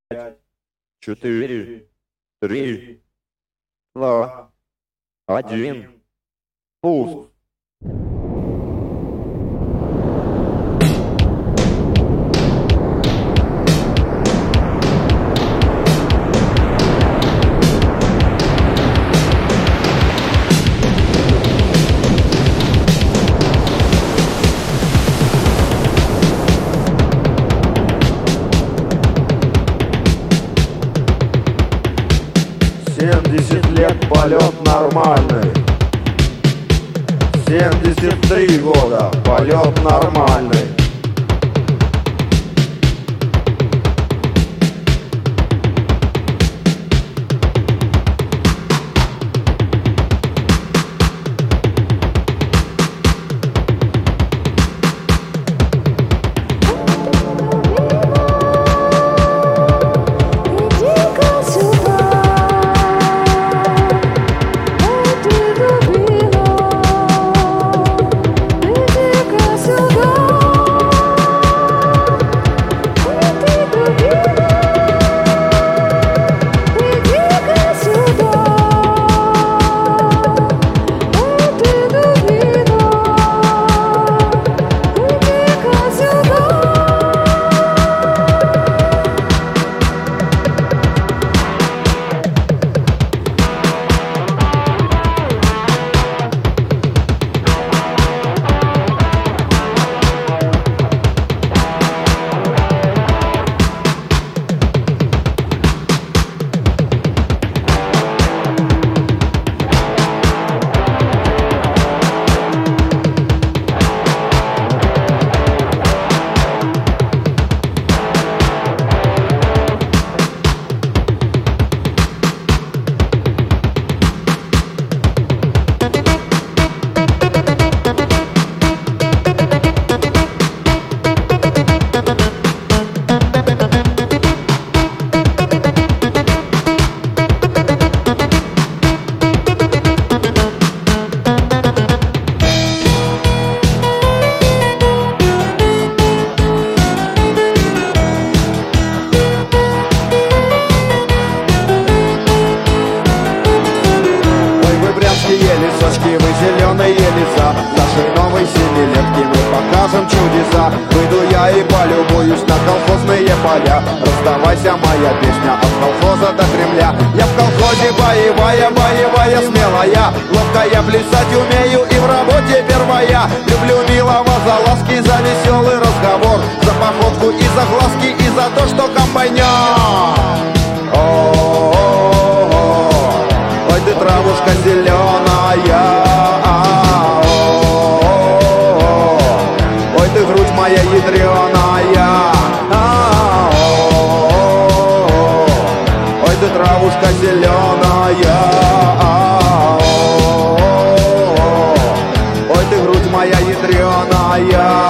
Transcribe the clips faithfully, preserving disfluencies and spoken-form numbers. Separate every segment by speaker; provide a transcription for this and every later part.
Speaker 1: пять, четыре, три, два, один. Пуск.
Speaker 2: Семьдесят лет полет нормальный. Семьдесят три года полет нормальный. Лесочки, вы зеленые леса, нашей новой семилетки мы покажем чудеса. Выйду я и полюбуюсь на колхозные поля. Раздавайся, моя песня от колхоза до Кремля. Я в колхозе боевая, боевая, смелая, ловкая, плясать умею и в работе первая. Люблю милого за ласки, за веселый разговор, за походку и за глазки, и за то, что комбайнер. Ой, ты травушка зеленая, ой, ты грудь моя ядреная, ой, ты травушка зеленая, ой, ты грудь моя ядреная.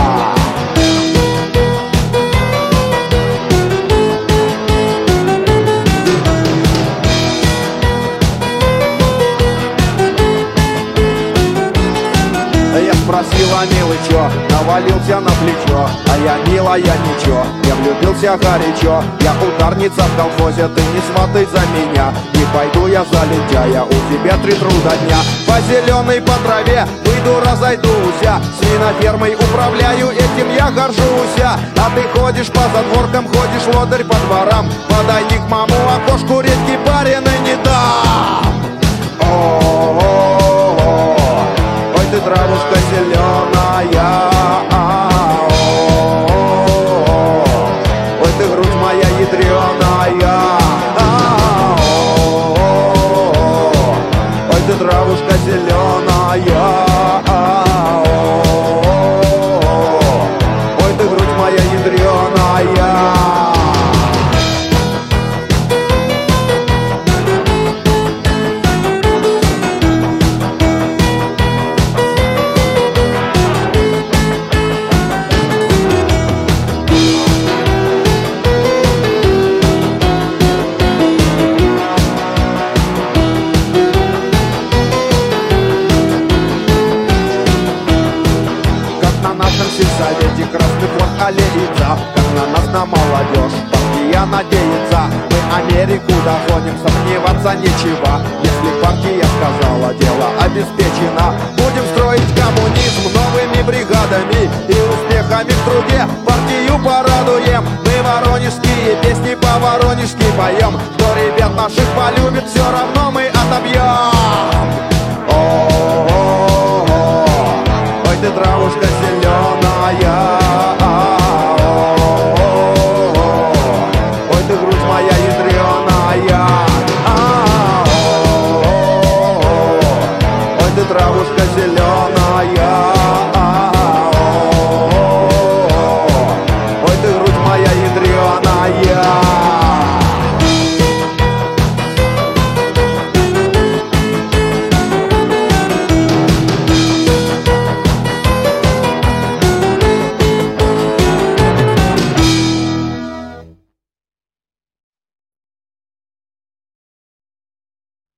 Speaker 2: Спросила, милый, чё, навалился на плечо, а я, милая, ничего, я влюбился горячо. Я ударница в колхозе, ты не сватай за меня, не пойду я за лентяя, у тебя три труда дня. По зеленой, по траве выйду, разойдуся, свинофермой управляю, этим я горжусь. А ты ходишь по задворкам, ходишь лодырь по дворам, подойди к маму окошку, редкий барин и не дам. О-о-о-о, ой, ты травушка зеленая, ой, ты грудь моя ядреная, ой, ты травушка зеленая, ой, ты грудь моя ядреная. надеяться. Мы Америку догоним, сомневаться нечего. Если партия сказала, дело обеспечено. Будем строить коммунизм новыми бригадами и успехами в труде партию порадуем. Мы воронежские песни по-воронежски поем. Кто ребят наших полюбит, все равно мы отобьем.